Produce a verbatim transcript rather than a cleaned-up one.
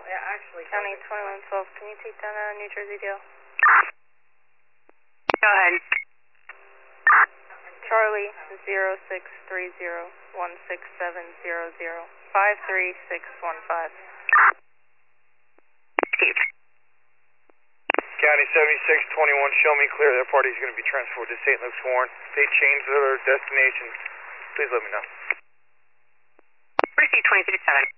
yeah, actually. County twenty-one twelve, can you take down a New Jersey deal? Go ahead. Charlie, zero six three zero one six seven zero zero five three six one five. County seventy-six twenty-one, show me clear. That party is going to be transported to Saint Luke's Warren. If they change their destination, please let me know. Receive twenty-six seven.